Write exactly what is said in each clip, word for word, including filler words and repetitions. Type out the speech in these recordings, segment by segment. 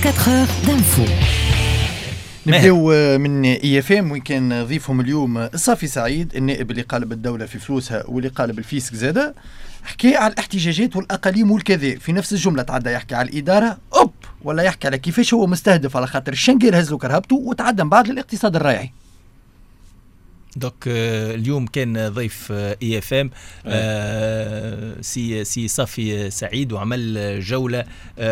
أربعة وعشرين دانفو. نبداو من اي اف ام وين كان ضيفهم اليوم صافي سعيد، النائب اللي قالب الدوله في فلوسها واللي قالب الفيسك زاده، حكي على الاحتجاجات والاقاليم والكذا في نفس الجمله. تعدى يحكي على الاداره اوب ولا يحكي على كيفاش هو مستهدف على خاطر الشنقير هزلو كرهبته وتعدى من بعد للاقتصاد الرايعي. دوك اليوم كان ضيف اي اف ام سي سي صافي سعيد وعمل جوله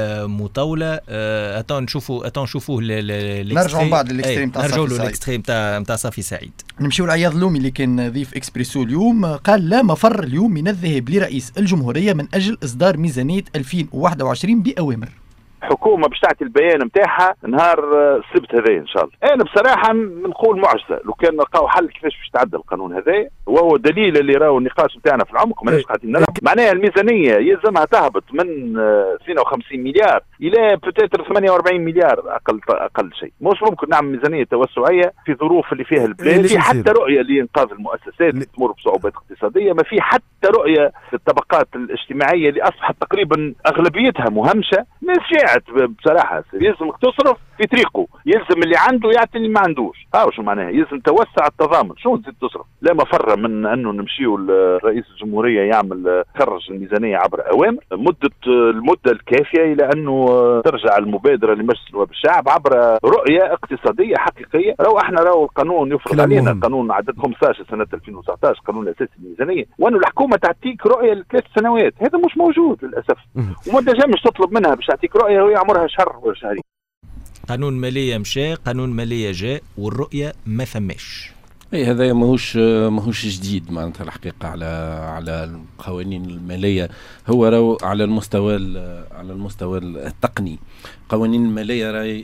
مطوله. اتون نشوفوا اتون نشوفوه نرجعوا بعد للاكستريم تاع نرجعوا للاكستريم تاع تاع صافي سعيد. نمشيو لعياض اللومي اللي كان ضيف اكسبريسو اليوم، قال لا مفر اليوم من الذهاب لرئيس الجمهوريه من اجل اصدار ميزانيه ألفين وواحد وعشرين باوامر. حكومه باش تعطي البيان نتاعها نهار السبت هذا ان شاء الله. انا بصراحه نقول معجزه لو كان نلقاو حل كيفاش باش تعدل القانون هذا، وهو دليل اللي راهو النقاش نتاعنا في العمق ماناش قاعدين نلعب. معناها الميزانيه يلزمها تهبط من اثنين وخمسين مليار الى بتاتر ثمانية وأربعين مليار اقل اقل شيء. مش ممكن نعمل ميزانيه توسعيه في ظروف اللي فيها البلاد، في حتى رؤيه لانقاذ المؤسسات اللي تمر بصعوبات اقتصاديه، ما في حتى رؤيه للطبقات الاجتماعيه اللي اصبحت تقريبا اغلبيتها مهمشه. ناس شاعت بصراحه يلزمك تصرف في طريقه، يلزم اللي عنده يعطي اللي ما عندوش. ها شو معناها؟ يلزم توسع التضامن. شو تزيد تصرف؟ لا مفر من انه نمشيو لرئيس الجمهوريه يعمل خرج الميزانيه عبر اوامر مده المده الكافيه الى انه ترجع المبادره لمجلس نواب الشعب عبر رؤيه اقتصاديه حقيقيه. لو احنا راهو القانون يفرض علينا، قانون عدد خمسة عشر سنه ألفين وتسعة عشر قانون الاساسي للميزانيه، وانه الحكومه تعطيك رؤيه لثلاث سنوات، هذا مش موجود للاسف. وما تنجمش تطلب منها باش تعطيك رؤيه وهي عمرها شهر ولا شهرين. قانون ماليه مشى، قانون ماليه جاء، والرؤيه ما ثماش. اي هذا ماهوش ماهوش جديد معناتها الحقيقه على على القوانين الماليه. هو راهو على المستوى على المستوى التقني قوانين الماليه راهي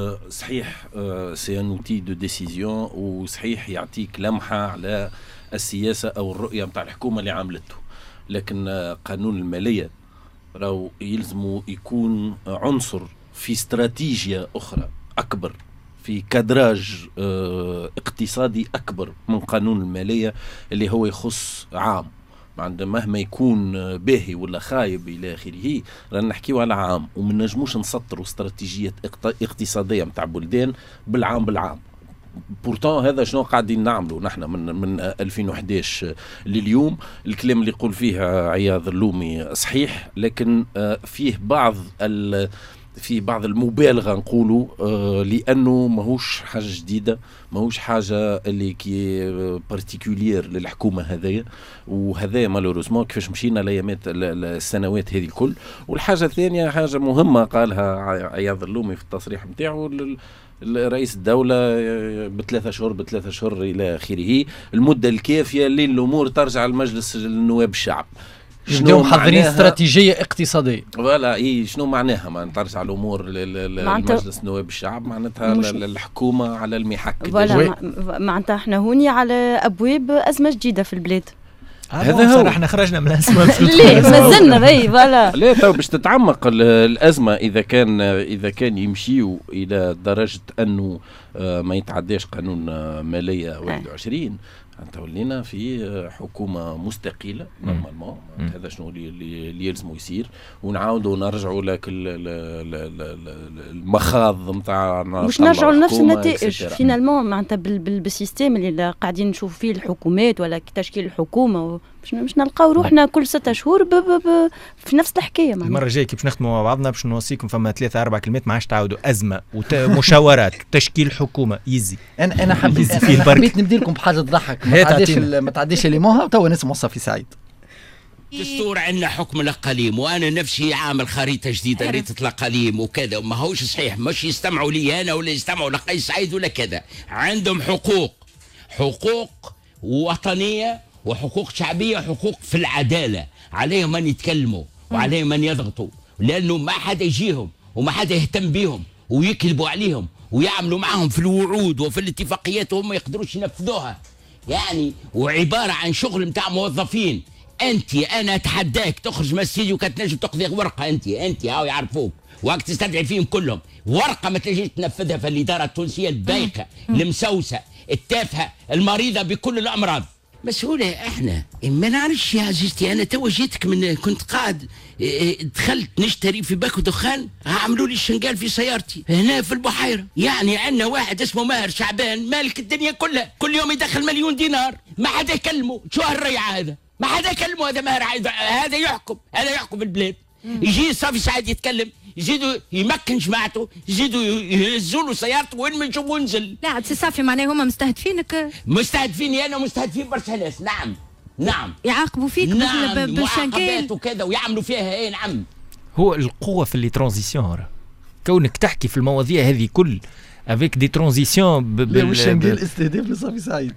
صحيح سي ان اوتي دو ديسيزيون، وصحيح يعطيك لمحه على السياسه او الرؤيه نتاع الحكومه اللي عملته، لكن قانون الماليه راهو يلزم يكون عنصر في استراتيجية أخرى أكبر، في كادراج اه اقتصادي أكبر من قانون المالية اللي هو يخص عام. مهما يكون باهي ولا خايب إلى آخره، رانا نحكيو على عام وما نجموش نسطروا استراتيجية اقتصادية متاع بلدان بالعام بالعام. بورتان هذا شنو قاعدين نعملوا نحن من من ألفين وأحد عشر لليوم. الكلام اللي يقول فيه عياض اللومي صحيح، لكن فيه بعض ال في بعض المبالغه نقولوا آه لانه ماهوش حاجه جديده، ماهوش حاجه اللي كي بارتيكولير للحكومه هذايا، وهذايا مالوروزمون كيفاش مشينا الايامات السنوات هذه الكل. والحاجه الثانيه حاجه مهمه قالها عياض اللومي في التصريح نتاعو، رئيس الدولة بثلاثة شهور بثلاثة شهور إلى آخره، المدة الكافية للأمور ترجع لمجلس النواب الشعب. شنو محضرين استراتيجيه اقتصاديه؟ ولا اي شنو معناها؟ ما ترجع الامور لمجلس نواب الشعب معناتها الحكومه على المحك. ولا معناتها احنا هوني على ابواب ازمه جديده في البلاد. هذا هو احنا خرجنا من الازمه ليه مازلنا باهي ولا لا تو باش تتعمق الازمه اذا كان اذا كان يمشيوا الى درجه انه ما يتعداش قانون ماليه واحد وعشرين، انت ولينا في حكومه مستقله نورمالمون. هذا شنو اللي يلزموا يصير، ونعاودوا نرجعوا لك المخاض نتاع مش نرجعوا لنفس النتائج فينالمون معناتها بالسيستم اللي قاعدين نشوف فيه الحكومات ولا تشكيل الحكومه، مش نلقاو روحنا كل ستة شهور ب ب ب في نفس الحكايه. المره الجايه كي باش نختموا مع بعضنا باش نوصيكم فما ثلاثه اربع كلمات ما عادش تعاودوا ازمه ومشاورات وتشكيل حكومه يزي. انا انا حبيت حبيت نبدي لكم بحاجه تضحك، ما تعديش ما تعديش اللي موها تو نسمع صافي سعيد. دستور عندنا حكم الاقاليم، وانا نفسي عامل خريطه جديده خريطه الاقاليم وكذا، وما هوش صحيح مش يستمعوا لي انا ولا يستمعوا لقيس سعيد ولا كذا. عندهم حقوق حقوق وطنيه وحقوق شعبيه وحقوق في العداله، عليهم ان يتكلموا وعليهم ان يضغطوا، لانه ما حدا يجيهم وما حدا يهتم بهم ويكذبوا عليهم ويعملوا معهم في الوعود وفي الاتفاقيات وهم ما يقدروش ينفذوها يعني، وعباره عن شغل نتاع موظفين. انت انا اتحداك تخرج من الاستديو كتنجم تاخذ ورقه، انت انت هاو يعرفوك وقت تستدعي فيهم كلهم ورقه ما تنجمش تنفذها في الاداره التونسيه البايخه المسوسه التافهه المريضه بكل الامراض. مسؤولة احنا ما نعرفش يا عزيزتي. انا تو جيتك من كنت قاعد دخلت نشتري في باكو دخان، عملوا لي الشنقال في سيارتي هنا في البحيرة. يعني عندنا واحد اسمه ماهر شعبان مالك الدنيا كلها، كل يوم يدخل مليون دينار، ما حدا يكلمه. شو هالريعة هذا؟ ما حدا يكلمه. هذا ماهر هذا يحكم، هذا يحكم البلاد. يجي صافي سعد يتكلم، يزيدوا يمكن جماعته، يزيدوا يهزوا له سيارته وين ما نشوف ونزل. لا عاد صافي معناه هما مستهدفينك. مستهدفيني انا ومستهدفين برشا ناس. نعم نعم يعاقبوا فيك. نعم بالشنكال وكذا ويعملوا فيها ايه. نعم هو القوة في اللي ترانزيسيون، كونك تحكي في المواضيع هذه كل افيك دي ترانزيسيون بال الشنقال استهداف لصافي سعيد.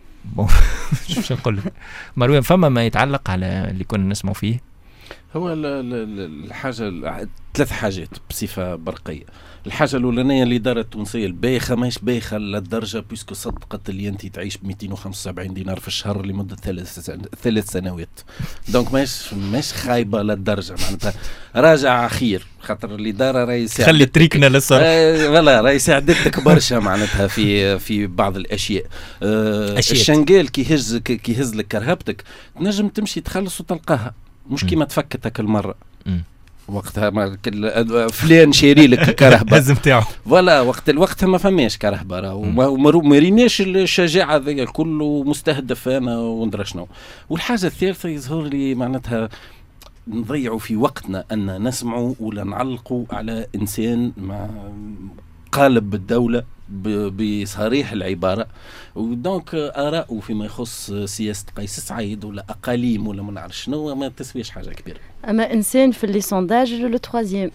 شو نقول لك مروان، فما ما يتعلق على اللي كنا نسمع فيه. هو الحاجة ثلاث حاجات بصفة برقية. الحاجة الأولانية الإدارة التونسية البايخة ماهيش بايخة للدرجة بيسكو صدقت اللي أنت تعيش ب مئتين وخمسة وسبعين دينار في الشهر لمدة ثلاث ثلاث سنوات. دونك ماهيش ماهيش خايبة للدرجة، معناتها راجع خير، خاطر الإدارة راهي خلي تريكنا للصرف. آه ولا راهي ساعدتك برشا معناتها في في بعض الأشياء. آه الشنقال كي يهز كي يهز لك كرهبتك تنجم تمشي تخلص وتلقاها، مش كيما تفكتك المرة. وقتها ما فلان شاري لك كرهبه لازم تاعو ولا وقت الوقت ما فماش كرهبه وما ريناش الشجاعه هذه الكل مستهدف انا وندرى شنو. والحاجه الثالثه يظهر لي معناتها نضيعوا في وقتنا ان نسمعوا ولا نعلقوا على انسان مع قالب بالدوله بصريح العباره، ودونك آراءه فيما يخص سياسه قيس سعيد ولا اقاليم ولا ما نعرف شنو ما تسويش حاجه كبيره. اما انسان في لي سونداج لو تروازيام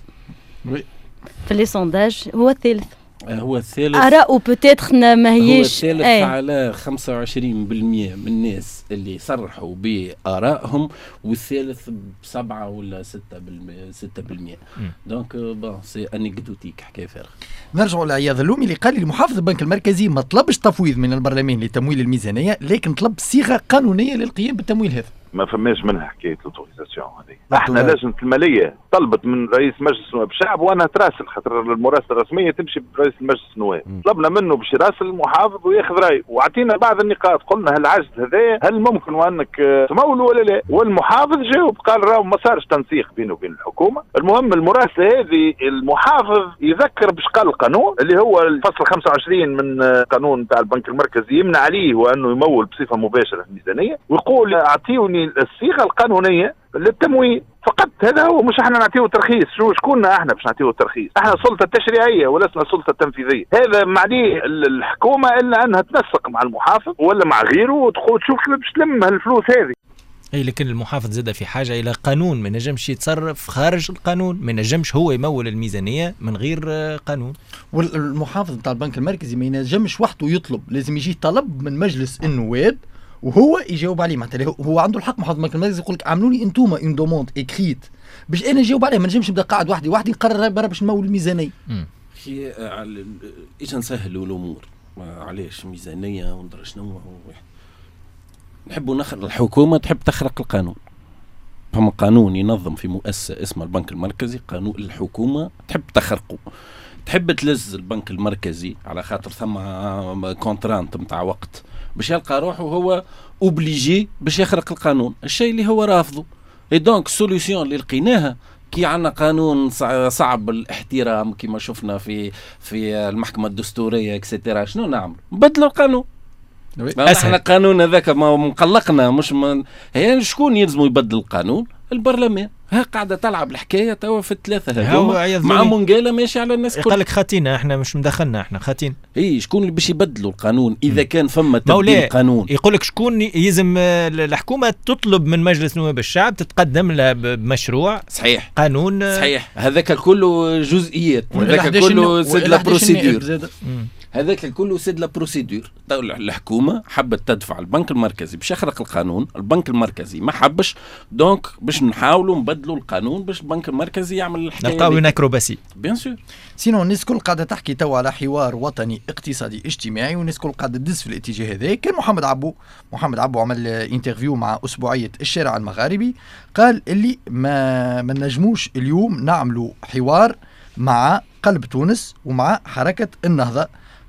في لي سونداج هو الثالث. هو الثالث. آراءه بوتيتر ما هيش. هو الثالث ايه. على خمسة وعشرين بالمئة من الناس اللي صرحوا بآرائهم، والثالث بسبعة ولا ستة بالمئة ستة بالمئة. دونك بون سي انكدوتيك حكاية فارغة. نرجعوا لعياض اللومي اللي قال لي محافظ البنك المركزي ما طلبش تفويض من البرلمان لتمويل الميزانية، لكن طلب صيغة قانونية للقيام بالتمويل هذا. ما فماش منها حكايه لوتوريزاسيون هذه. احنا لجنه الماليه طلبت من رئيس مجلس النواب الشعب وانا تراسل، خاطر المراسله الرسميه تمشي برئيس مجلس النواب، طلبنا منه باش يراسل المحافظ وياخذ رايه، وعطينا بعض النقاط، قلنا هل العجز هذا هل ممكن وانك تموله ولا لا؟ والمحافظ جاوب قال راهو ما صارش تنسيق بينه وبين الحكومه. المهم المراسله هذه المحافظ يذكر باش قال القانون اللي هو الفصل خمسة وعشرين من قانون تاع البنك المركزي يمنع عليه وانه يمول بصفه مباشره الميزانيه، ويقول اعطيوني الصيغه القانونيه للتمويل فقط. هذا هو، مش احنا نعطيه ترخيص. شو شكوننا احنا باش نعطيه الترخيص؟ احنا سلطه تشريعيه ولسنا سلطه تنفيذيه. هذا معنيه الحكومه الا انها تنسق مع المحافظ ولا مع غيره وتقول تشوف كيف باش تلم هالفلوس هذه. اي لكن المحافظ زاد في حاجه الى قانون، ما نجمش يتصرف خارج القانون، ما نجمش هو يمول الميزانيه من غير قانون. والمحافظ نتاع البنك المركزي ما ينجمش وحده يطلب، لازم يجي طلب من مجلس النواب وهو يجاوب عليه. معناتها هو عنده الحق محافظ البنك المركزي يقول لك عملوا لي انتوما اون دوموند اكريت باش انا نجاوب عليه، ما نجمش نبدا قاعد وحدي وحدي نقرر برا باش نمول الميزانيه. هي اجا نسهلوا الامور. علاش ميزانيه وندرى شنو نحبوا نخرق الحكومه تحب تخرق القانون. فما قانون ينظم في مؤسسه اسمها البنك المركزي، قانون الحكومه تحب تخرقه، تحب تلز البنك المركزي على خاطر ثم كونترانت نتاع وقت باش يلقى روحه هو اوبليجي باش يخرق القانون، الشيء اللي هو رافضه. اي دونك السوليسيون اللي لقيناها كي عندنا قانون صعب الاحترام كما شفنا في في المحكمه الدستوريه اكسترا، شنو نعمل؟ نبدلوا القانون. احنا القانون هذاك ما مقلقنا، مش من هي شكون يلزموا يبدل القانون؟ البرلمان. ها قاعده تلعب الحكايه توا في الثلاثه هذوما مع منقاله ماشي على الناس الكل. قال لك خاتينا احنا مش مدخلنا احنا خاتين. اي شكون اللي باش يبدلوا القانون اذا كان فما تبديل القانون؟ يقول لك شكون يلزم الحكومه تطلب من مجلس نواب الشعب تتقدم لها بمشروع صحيح قانون صحيح. هذاك كله جزئيات، هذاك كله سيد لا بروسيدور، هذاك كله سيد لا بروسيدور. الحكومه حبت تدفع البنك المركزي باش يخرق القانون، البنك المركزي ما حبش، دونك باش نحاولوا نبدلوا القانون باش البنك المركزي يعمل الحكايه. نلقاو اون اكروباسي بيان سور. سينو الناس الكل قاعده تحكي تو على حوار وطني اقتصادي اجتماعي، والناس الكل قاعده تدز في الاتجاه هذا. كان محمد عبو محمد عبو عمل انترفيو مع اسبوعيه الشارع المغاربي، قال اللي ما ما نجموش اليوم نعملوا حوار مع قلب تونس ومع حركه النهضه.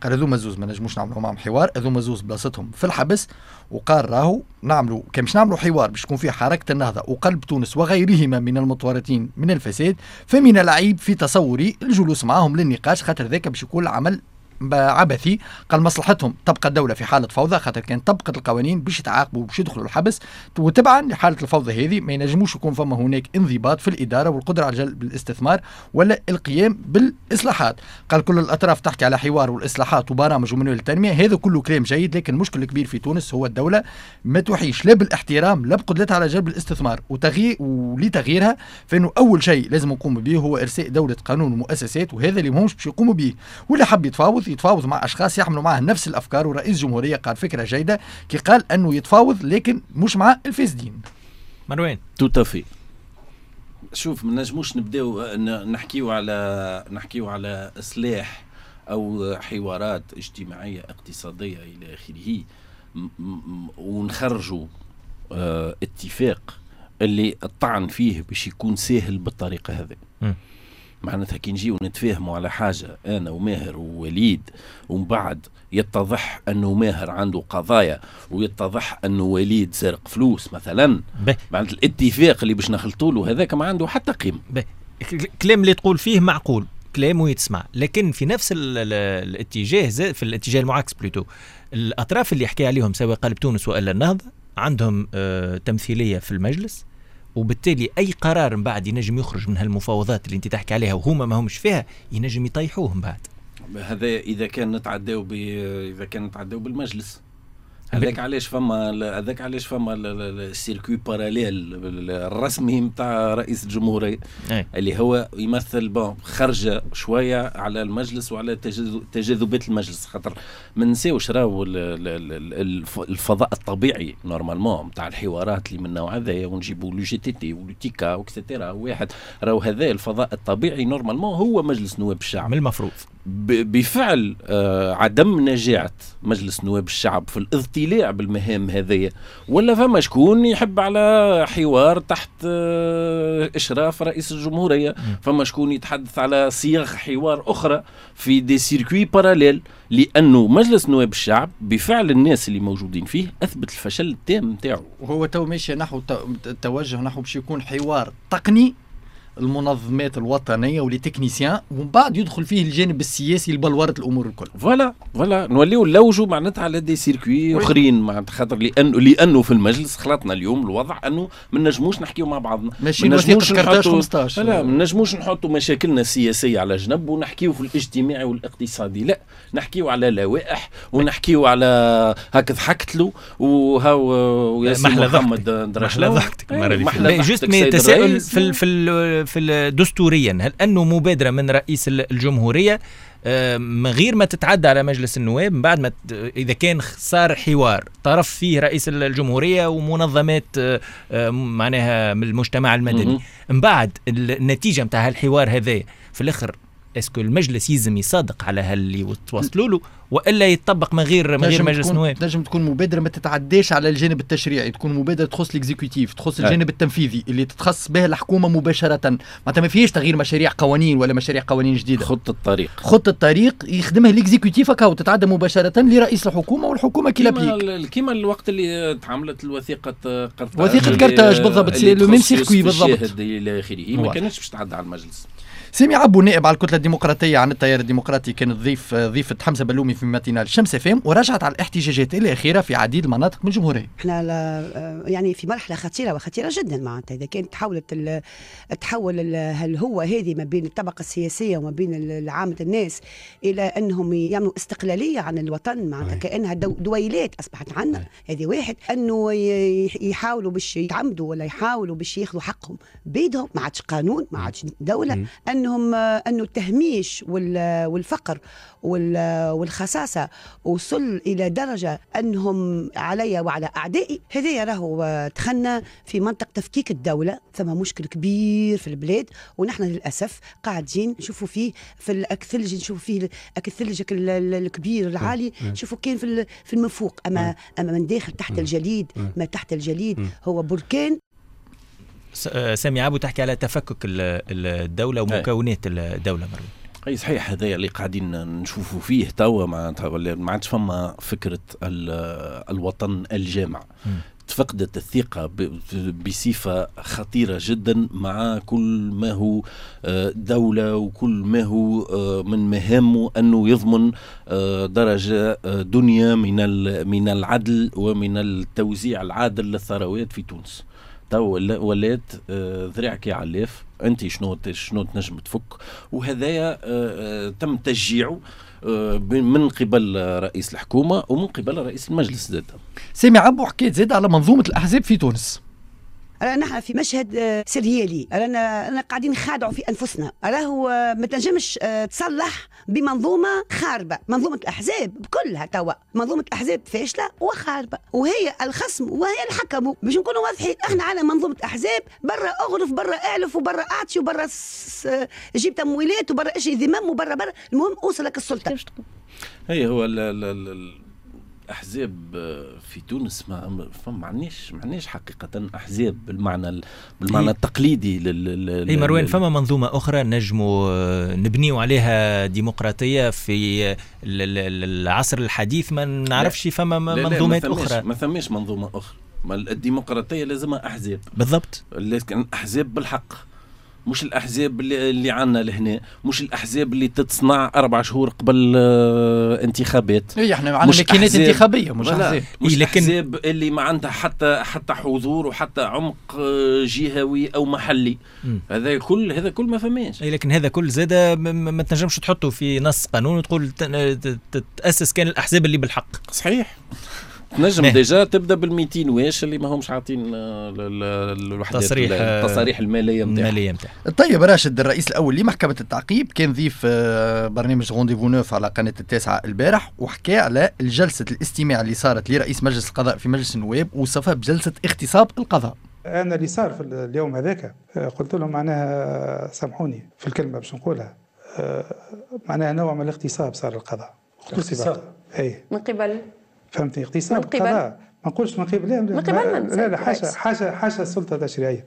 قال هذوما زوز ما نجموش نعملوا معهم حوار، هذوما زوز بلاصتهم في الحبس، وقال راهو نعملوا كان مش نعملوا حوار باش تكون فيه حركه النهضه وقلب تونس وغيرهما من المتورطين من الفساد، فمن العيب في تصوري الجلوس معهم للنقاش، خاطر ذاك باش يكون عمل عبثي. قال مصلحتهم تبقى الدولة في حالة فوضى، خاطر كان طبقت القوانين باش يتعاقبوا باش يدخلوا الحبس، وتبعا لحالة الفوضى هذه ما ينجموش يكون فما هناك انضباط في الإدارة والقدرة على جلب الاستثمار ولا القيام بالإصلاحات. قال كل الأطراف تحكي على حوار والإصلاحات وبرامج ومنوال التنمية، هذا كله كلام جيد، لكن المشكل الكبير في تونس هو الدولة ما توحيش لا بالاحترام لا بقدرتها على جلب الاستثمار وتغيير، ولتغييرها فإنه أول شيء لازم نقوم به هو إرساء دولة قانون ومؤسسات، وهذا اللي مهمش باش يقوموا به. واللي حب يتفاوض يتفاوض مع اشخاص يحملوا معه نفس الافكار، ورئيس جمهوريه قال فكره جيده كي قال انه يتفاوض لكن مش مع الفاسدين. مروان توتافي شوف ما نجموش نبداو نحكيو على نحكيو على اصلاح او حوارات اجتماعيه اقتصاديه الى اخره ونخرجوا اه اتفاق اللي الطعن فيه باش يكون سهل بالطريقه هذه. معناتها كي نجيو نتفاهموا على حاجة أنا وماهر ووليد ومن بعد يتضح أنه ماهر عنده قضايا ويتضح أنه وليد سرق فلوس مثلا، معناتها الاتفاق اللي باش نخلطوا له هذاك ما عنده حتى قيمة. كلام اللي تقول فيه معقول، كلامه يتسمع، لكن في نفس الاتجاه في الاتجاه المعاكس بلوتو الأطراف اللي يحكي عليهم سواء قلب تونس وإلا النهضة عندهم آه تمثيلية في المجلس، وبالتالي أي قرار من بعد ينجم يخرج من هالمفاوضات اللي انت تحكي عليها وهما ما همش فيها ينجم يطيحوه من بعد. هذا إذا كان نتعداو ب إذا كان نتعداو بالمجلس، هذاك علاش فما هذاك علاش فما السيركوي باراليل الرسمي نتاع رئيس الجمهورية أي. اللي هو يمثل بون خرجه شويه على المجلس وعلى تجاذبات المجلس، خاطر ما نساوش راهو الفضاء الطبيعي نورمالمون نتاع الحوارات اللي من النوع هذايا ونجيبوا لو جي تي تي ولوتيكا وكسترا واحد، راهو هذا الفضاء الطبيعي نورمالمون هو مجلس نواب الشعب. من المفروض بفعل آه عدم نجاعة مجلس نواب الشعب في الاضطلاع بالمهام هذه، ولا فما شكون يحب على حوار تحت آه إشراف رئيس الجمهورية، فما شكون يتحدث على صيغ حوار أخرى في دي سيركوي باراليل، لأنه مجلس نواب الشعب بفعل الناس اللي موجودين فيه أثبت الفشل التام نتاعو، وهو تو ماشي نحو توجه نحو باش يكون حوار تقني المنظمات الوطنيه ولي ومن بعد يدخل فيه الجانب السياسي لبلوره الامور الكل. فوالا فوالا نوليو نلوجوا معناتها على دي سيركوي اخرين، معناتها خاطر لانه لانه في المجلس خلطنا اليوم الوضع انه ما نجموش نحكيو مع بعضنا، ما نجموش كرتاج خمسطاش، لا ما نجموش نحطوا مشاكلنا السياسيه على جنب ونحكيو في الاجتماعي والاقتصادي، لا نحكيو على لوائح ونحكيو على هكذا حكت له وهاو ياسين محمد محلى ضحكتك المره جوست مي تساؤل في في في دستوريا، هل أنه مبادرة من رئيس الجمهورية من غير ما تتعدى على مجلس النواب من بعد ما إذا كان صار حوار طرف فيه رئيس الجمهورية ومنظمات معناها من المجتمع المدني، من بعد النتيجة متاع هالحوار هذا في الآخر اسكو المجلس يلزم يصادق على هاللي توصلوا له والا يتطبق من غير من غير مجلس نواب؟ لازم تكون مبادره ما تتعداش على الجانب التشريعي، تكون مبادره تخص الاكزيكوتيف، تخص الجانب التنفيذي اللي تتخصص به الحكومه مباشره، معناتها ما فيهاش تغيير مشاريع قوانين ولا مشاريع قوانين جديده. خط الطريق خط الطريق يخدمها الاكزيكوتيف هكا وتتعدى مباشره لرئيس الحكومه والحكومه كي لابليك، كيما الوقت اللي تعاملت الوثيقه قرطاج وثيقه كرتاج بالضبط لو ميم سيركوي بالضبط الى اخره، ما كانتش باش تعدى على المجلس. سامي عبو نائب على الكتله الديمقراطيه عن التيار الديمقراطي كانت ضيف ضيفه حمزه بلومي في ماتينال شمس فام، ورجعت على الاحتجاجات الاخيره في عديد المناطق من الجمهوريه. احنا يعني في مرحله خطيره وخطيره جدا، معناتها اذا كانت تحولت تحول الهوه هذه ما بين الطبقه السياسيه وما بين عامه الناس الى انهم يعملوا استقلاليه عن الوطن، معناتها كانها دو دويلات اصبحت عندنا. هذه واحد انه يحاولوا باش يتعمدوا ولا يحاولوا باش ياخذوا حقهم بيدهم، ما عادش قانون ما عادش دوله، انهم انه التهميش والفقر والخساسه وصل الى درجه انهم علي وعلى اعدائي. هذا راهو دخلنا في منطقه تفكيك الدوله، ثم مشكل كبير في البلاد، ونحن للاسف قاعدين نشوفوا فيه في الثلج، نشوفوا فيه الثلج الكبير العالي، نشوفوا كان في في المفوق، اما اما من داخل تحت الجليد، ما تحت الجليد هو بركان. سامي عبو تحكي على تفكك الدولة ومكونات الدولة مروان. اي صحيح، هذا اللي قاعدين نشوفوا فيه توا معناتها ما عادش فما فكره الوطن الجامع. م. تفقدت الثقة بصفة خطيرة جدا مع كل ما هو دولة وكل ما هو من مهامه أنه يضمن درجة دنيا من من العدل ومن التوزيع العادل للثروات في تونس. تو ولات ذراعك يا علاف، أنت شنو شنو تنجم تفك، وهذايا تم تشجيعه من قبل رئيس الحكومة ومن قبل رئيس المجلس. زاد سامي عبو حكيت زاد على منظومة الأحزاب في تونس. رانا نحن في مشهد سريالي، رانا رانا قاعدين نخادعوا في انفسنا، راهو ما تنجمش تصلح بمنظومه خاربه. منظومه الاحزاب بكلها توا منظومه الاحزاب فاشله وخاربه، وهي الخصم وهي الحكم. باش نكونوا واضحين، احنا على منظومه احزاب، برا اغرف، برا اعلف، وبرا اعطي، وبرا جيب تمويلات، وبرا اشي ذمم، وبرا برا المهم اوصلك السلطه. هي هو ال ال ال احزاب في تونس ما ما عندناش ما عندناش حقيقه احزاب بالمعنى بالمعنى التقليدي لل اي مروان. فما منظومه اخرى نجموا نبنيوا عليها ديمقراطيه في العصر الحديث، ما نعرفش فما منظومات اخرى. ما ثماش منظومه اخرى. ما الديمقراطيه لازمها احزاب بالضبط، لكن احزاب بالحق، مش الأحزاب اللي, اللي عنا لهنا، مش الأحزاب اللي تتصنع أربع شهور قبل آه انتخابات. إيه احنا عندنا ماكينات انتخابية مش أحزاب. مش إيه الأحزاب اللي ما عندها حتى حتى حضور وحتى عمق آه جهوي أو محلي. م. هذا كل هذا كل ما فماش. أي لكن هذا كل زادة ما تنجمش تحطه في نص قانون وتقول تتأسس كان الأحزاب اللي بالحق. صحيح. نجم ديجا تبدا بالميتين واش اللي ما همش عاطين الوحدات تصريح التصاريح الماليه نتاعهم. طيب راشد، الرئيس الاول لمحكمه التعقيب كان ضيف برنامج رونديفو نوف على قناه التاسعه البارح، وحكى على جلسه الاستماع اللي صارت لرئيس مجلس القضاء في مجلس النواب، وصفها بجلسه اغتصاب القضاء. انا اللي صار في اليوم هذاك قلت لهم معناها سامحوني في الكلمه باش نقولها، معناها نوع من الاغتصاب صار القضاء. اغتصاب اي من قبل، فهمتني؟ اغتصاب القضاء. ما نقولش من قبل، لا من قبل لا لا حاشا حاشا حاشا السلطه التشريعيه.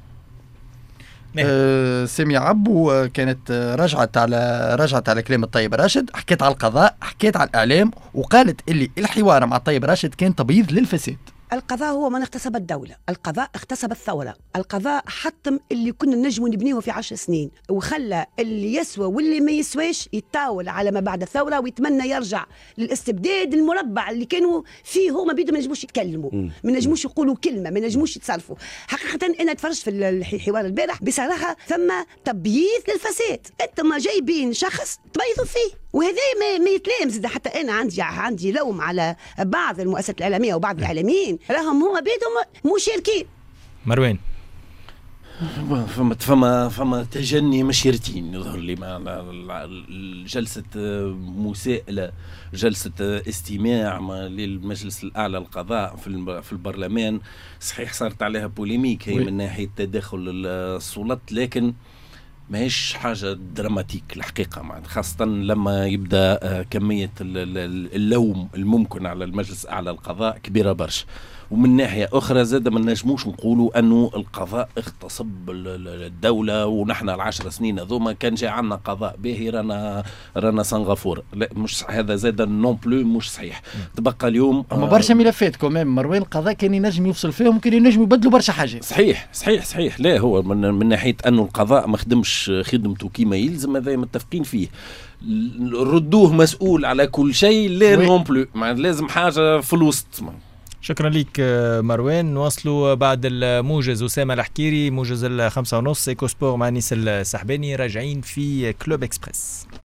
أه سامي عبو كانت رجعت على رجعت على كلام الطيب راشد، حكيت على القضاء، حكيت على الاعلام، وقالت اللي الحوار مع الطيب راشد كان تبييض للفساد. القضاء هو من اغتصب الدولة، القضاء اغتصب الثورة، القضاء حطم اللي كنا نجموا نبنيه في عشر سنين، وخلى اللي يسوى واللي ما يسواش يتطاول على ما بعد الثورة، ويتمنى يرجع للاستبداد المربع اللي كانوا فيه. هما بيدوا ما نجموش يتكلموا، ما نجموش يقولوا كلمة، ما نجموش يتصرفوا. حقيقة أنا تفرجت في الحوار البارح، بصراحة ثم تبييض للفساد. أنتم جايبين شخص تبيضوا فيه، وهذا ما, ما يتلام زاد. حتى انا عندي عندي لوم على بعض المؤسسات الاعلاميه وبعض الاعلاميين، راهم هما بيدهم مشاركين. مروان فما فما فما تجني مشيرتين يظهر لي مع جلسه مساءله، جلسه استماع للمجلس الاعلى للقضاء في في البرلمان. صحيح صارت عليها بوليميك هي من ناحيه تدخل السلطات، لكن ماهيش حاجة دراماتيك الحقيقة، مع خاصة لما يبدأ كمية اللوم الممكن على المجلس الأعلى للقضاء كبيرة برشا. ومن ناحية أخرى زاد ما نجموش نقولوا أنه القضاء اغتصب الدولة، ونحن العشر سنين هذوما كان جاء عنا قضاء باهي رانا رانا سنغافورة. لا، مش هذا زاد نون بلو مش صحيح. تبقى اليوم أما برشا ملفات كمان مروان القضاء كان ينجم يوصل فيهم، ممكن ينجم يبدلوا برشا حاجات. صحيح صحيح صحيح. لا هو من, من ناحية أنه القضاء ما خدمش خدمته كيما يلزم، هذا متفقين فيه. ردوه مسؤول على كل شيء، لا نون بلو، لازم حاجة في الوسط. شكرا لك مروان. نواصلوا بعد الموجز أسامة الحكيري، موجز الخمسة ونص، إيكو سبور مع نيس السحباني، راجعين في كلوب إكسبريس.